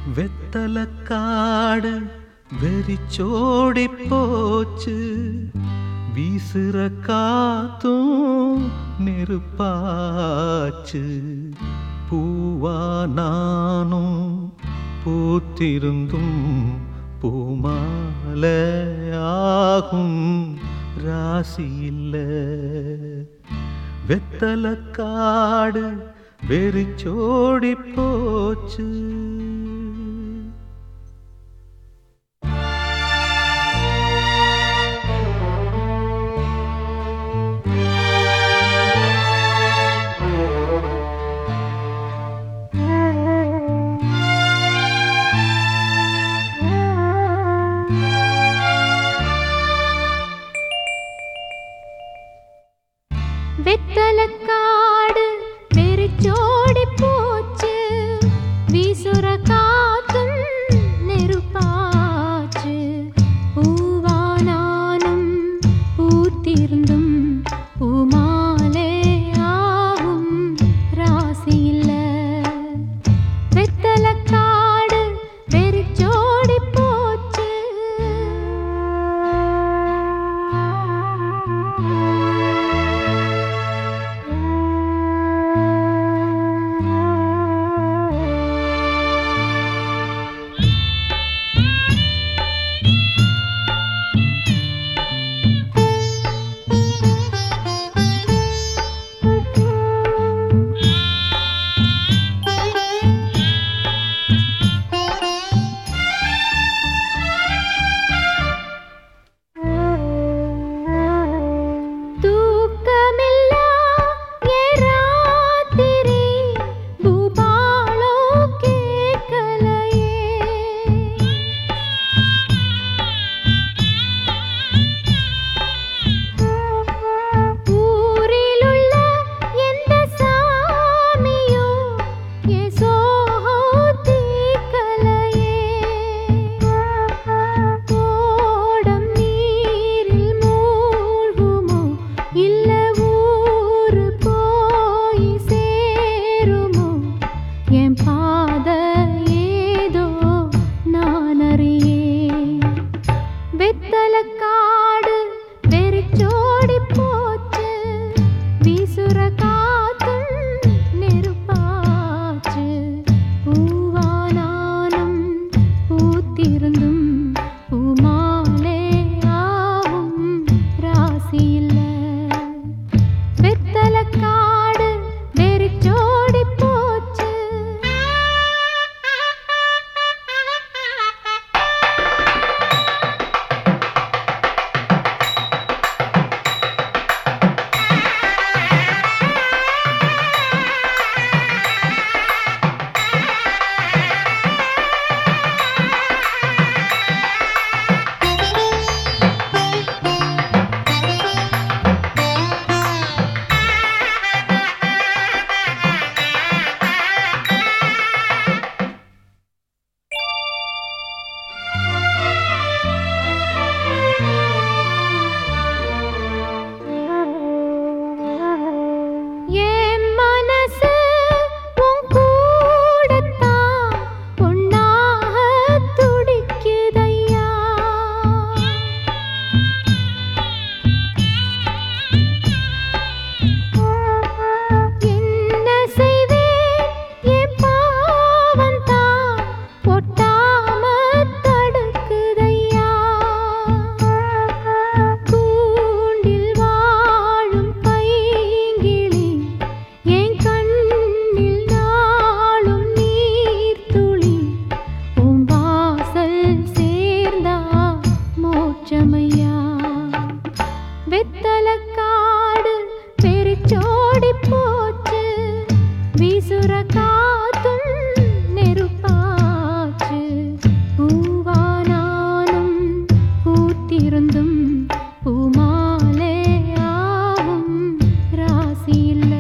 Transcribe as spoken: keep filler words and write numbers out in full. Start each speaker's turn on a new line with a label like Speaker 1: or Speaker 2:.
Speaker 1: வெத்தலக்காடு வெறிச்சோடி போச்சு, வீசுற காத்தும் நெருப்பாச்சு. பூவா நானும் பூத்திருந்தும் பூமாலை ஆகும் ராசி இல்ல. வெத்தலக்காடு வெறிச்சோடி போச்சு.
Speaker 2: வெத்தலக்காடு வெறிச்சோடி போச்சு, வீசுற காத்தும் நெருப்பாச்சு. பூவா நானும் பூத்திருந்தும் பூமாலே ஆகும் ராசி இல்ல. வெத்தலக்காடு வெறிச்சோடி போச்சு. வெத்தலக்காடு வெறிச்சோடி போச்சு, வீசுற காத்தும் நெருப்பாச்சு. பூவா நானும் பூத்திருந்தும் பூமாலே ஆகும் ராசி இல்ல. வெத்தலக்காடு வெறிச்சோடி போச்சு. வெத்தலக்காடு வெறிச்சோடி போச்சு, வீசுற காத்தும் நெருப்பாச்சு. பூவா நானும் பூத்திருந்தும் பூமாலே ஆகும் ராசி இல்ல.